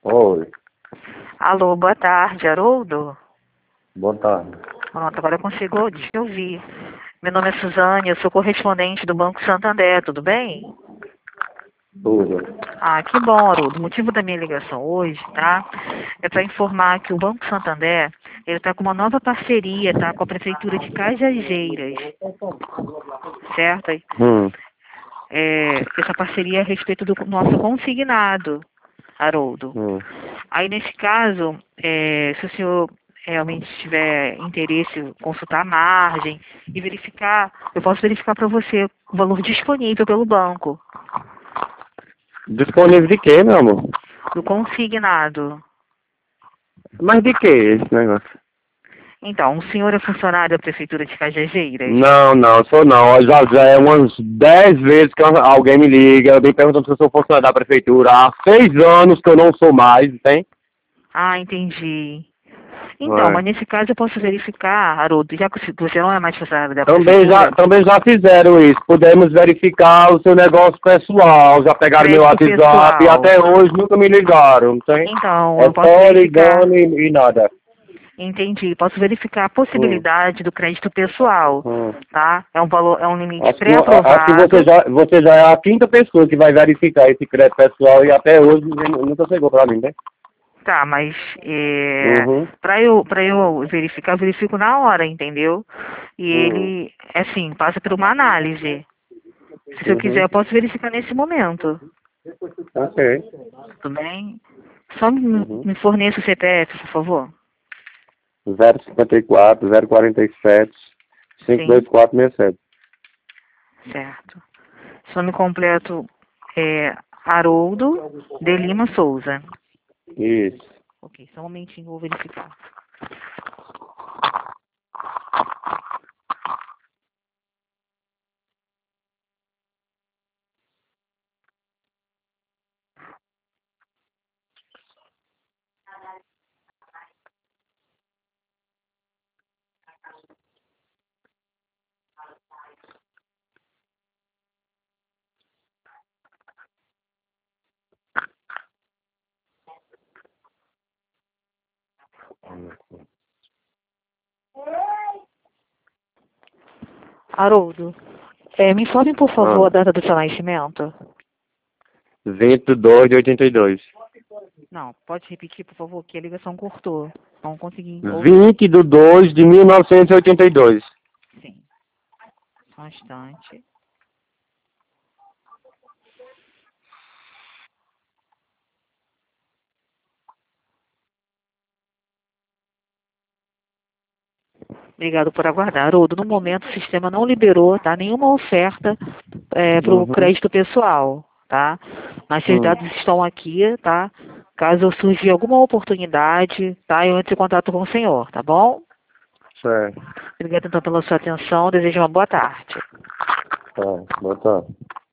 Oi, Alô, boa tarde, Haroldo. boa tarde. Pronto, agora eu consigo te ouvir. Meu nome é Suzane, eu sou correspondente do Banco Santander, tudo bem? Tudo. Ah, que bom, Haroldo. O motivo da minha ligação hoje, tá? É para informar que o Banco Santander, ele está com uma nova parceria, tá? Com a Prefeitura de Cajazeiras, certo? Hum, Essa parceria é a respeito do nosso consignado, Haroldo. hum. Aí, nesse caso, se o senhor realmente tiver interesse em consultar a margem e verificar, eu posso verificar para você o valor disponível pelo banco, Disponível de quê, meu amor? do consignado. Mas de que esse negócio? Então, o senhor é funcionário da Prefeitura de Cajazeiras? Não, não, sou não. Já é umas 10 vezes que alguém me liga, me perguntando se eu sou funcionário da prefeitura. Há 6 anos que eu não sou mais, tem? Ah, entendi. Então, É. mas nesse caso eu posso verificar, Haroldo, já que você não é mais funcionário da Também já, Prefeitura, também já fizeram isso. Podemos verificar o seu negócio pessoal. Já pegaram meu crédito WhatsApp e pessoal. até hoje nunca me ligaram, não tem? Então, É eu posso só verificar. ligando e nada. Entendi. Posso verificar a Hum, possibilidade do crédito pessoal, hum. tá? É um valor, é um limite Acho que pré-aprovado. você já é a quinta pessoa que vai verificar esse crédito pessoal e até hoje nunca chegou pra mim, né? Tá, mas Uhum. para eu verificar, eu verifico na hora, entendeu? E Uhum. ele, assim, passa por uma análise. Se eu quiser, Uhum. eu posso verificar nesse momento. Ok. Tudo bem? Só Uhum. me forneça o CPF, por favor. 054, 047, Sim, 52467. certo. Seu nome completo é Haroldo de Lima Souza. Isso. Ok, só um momentinho, vou verificar. Haroldo, me informe, por favor, a Ah. data do seu nascimento. 22 de 82. Não, pode repetir, por favor, que a ligação cortou. Não consegui ouvir. 20 de 2 de 1982. Sim, só um instante. Obrigado por aguardar. Haroldo, no momento o sistema não liberou, tá, nenhuma oferta para o Uhum. crédito pessoal, tá? Mas seus Hum. dados estão aqui, tá? Caso surgir alguma oportunidade, tá? Eu entro em contato com o senhor, tá bom? Certo. Obrigado então pela sua atenção. Desejo uma boa tarde. Tá, boa tarde.